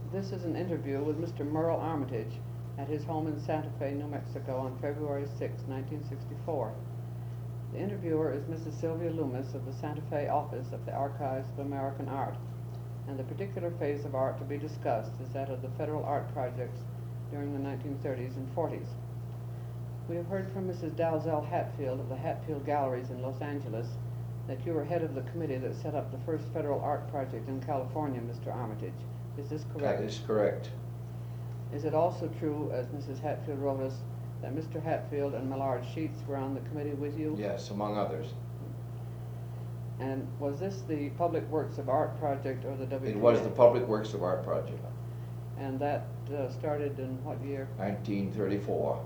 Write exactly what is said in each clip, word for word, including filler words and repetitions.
This is an interview with Mister Merle Armitage at his home in Santa Fe, New Mexico on February sixth, nineteen sixty-four. The interviewer is Missus Sylvia Loomis of the Santa Fe office of the Archives of American Art, and the particular phase of art to be discussed is that of the federal art projects during the nineteen thirties and forties. We have heard from Missus Dalzell Hatfield of the Hatfield Galleries in Los Angeles that you were head of the committee that set up the first federal art project in California, Mister Armitage. Is this correct? That is correct. Is it also true, as Missus Hatfield wrote us, that Mister Hatfield and Millard Sheets were on the committee with you? Yes, among others. And was this the Public Works of Art project or the W P A? It was the Public Works of Art project. And that uh, started in what year? nineteen thirty-four.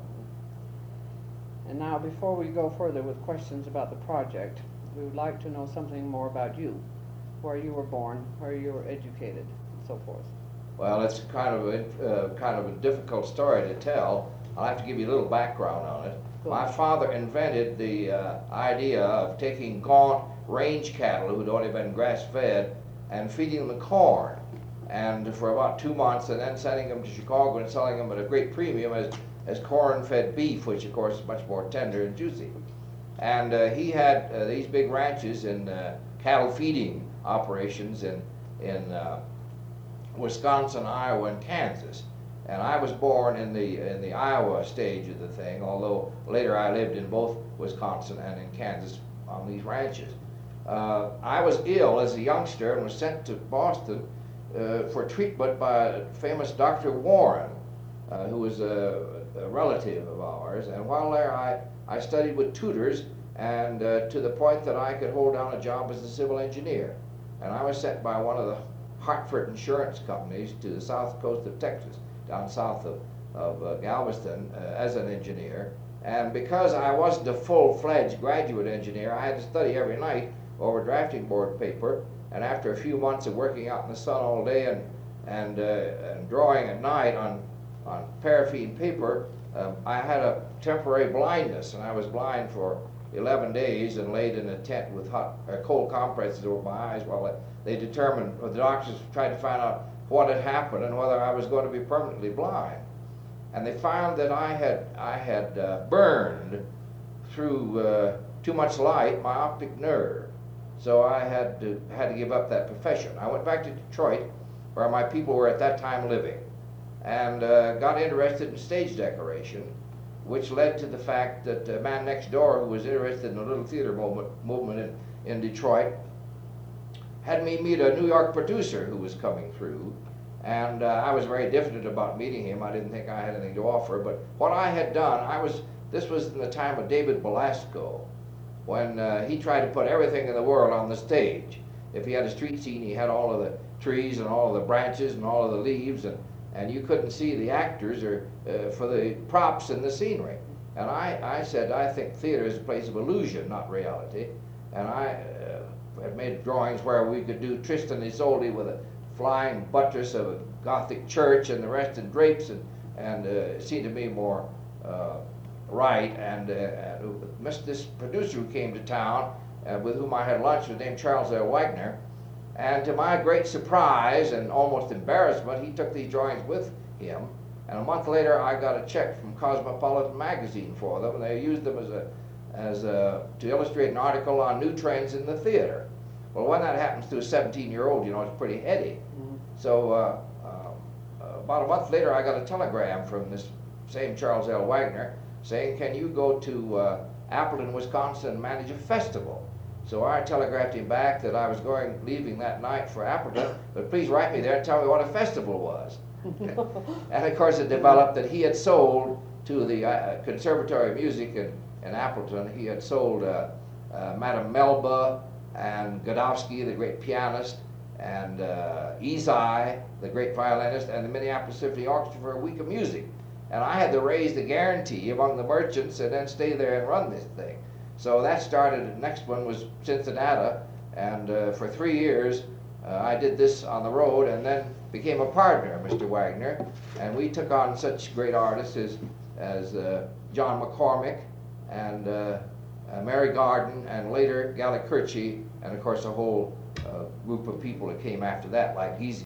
And now, before we go further with questions about the project, we would like to know something more about you, where you were born, where you were educated, and so forth. Well, it's kind of a uh, kind of a difficult story to tell. I'll have to give you a little background on it. Go My ahead. father invented the uh, idea of taking gaunt range cattle who'd only been grass-fed and feeding them corn, and for about two months, and then sending them to Chicago and selling them at a great premium as as corn-fed beef, which of course is much more tender and juicy. And uh, he had uh, these big ranches in uh, cattle feeding operations in in uh, Wisconsin, Iowa, and Kansas. And I was born in the in the Iowa stage of the thing, although later I lived in both Wisconsin and in Kansas on these ranches. Uh, I was ill as a youngster and was sent to Boston uh, for treatment by a famous Doctor Warren, uh, who was a, a relative of ours. And while there, I, I studied with tutors, and uh, to the point that I could hold down a job as a civil engineer. And I was sent by one of the Hartford insurance companies to the south coast of Texas, down south of, of uh, Galveston, uh, as an engineer. And because I wasn't a full-fledged graduate engineer, I had to study every night over drafting board paper. And after a few months of working out in the sun all day and, and, uh, and drawing at night on, on paraffin paper, um, I had a temporary blindness, and I was blind for eleven days and laid in a tent with hot, uh, cold compresses over my eyes while they determined, or the doctors tried to find out what had happened and whether I was going to be permanently blind. And they found that I had, I had uh, burned through uh, too much light my optic nerve. So I had to, had to give up that profession. I went back to Detroit, where my people were at that time living, and uh, got interested in stage decoration, which led to the fact that a man next door who was interested in the little theater movement, movement in, in Detroit had me meet a New York producer who was coming through, and uh, I was very diffident about meeting him. I didn't think I had anything to offer, but what I had done, I was, this was in the time of David Belasco, when uh, he tried to put everything in the world on the stage. If he had a street scene, he had all of the trees and all of the branches and all of the leaves, and and you couldn't see the actors or uh, for the props and the scenery. And I, I said, I think theater is a place of illusion, not reality. And I uh, had made drawings where we could do Tristan and Isolde with a flying buttress of a Gothic church and the rest in drapes, and, and uh, it seemed to me more uh, right. And, uh, and this producer who came to town, uh, with whom I had lunch, was named Charles L. Wagner. And to my great surprise and almost embarrassment, he took these drawings with him. And a month later, I got a check from Cosmopolitan magazine for them, and they used them as a, as a, to illustrate an article on new trends in the theater. Well, when that happens to a seventeen-year-old, you know, it's pretty heady. Mm-hmm. So uh, uh, about a month later, I got a telegram from this same Charles L. Wagner saying, can you go to uh, Appleton, Wisconsin, and manage a festival? So I telegraphed him back that I was going, leaving that night for Appleton, but please write me there and tell me what a festival was. And of course it developed that he had sold to the uh, Conservatory of Music in, in Appleton, he had sold uh, uh, Madame Melba and Godowsky, the great pianist, and uh, Esai, the great violinist, and the Minneapolis Symphony Orchestra for a week of music. And I had to raise the guarantee among the merchants and then stay there and run this thing. So that started, the next one was Cincinnati, and uh, for three years uh, I did this on the road, and then became a partner of Mister Wagner, and we took on such great artists as, as uh, John McCormick and uh, uh, Mary Garden, and later Galli Curci, and of course a whole uh, group of people that came after that, like Giese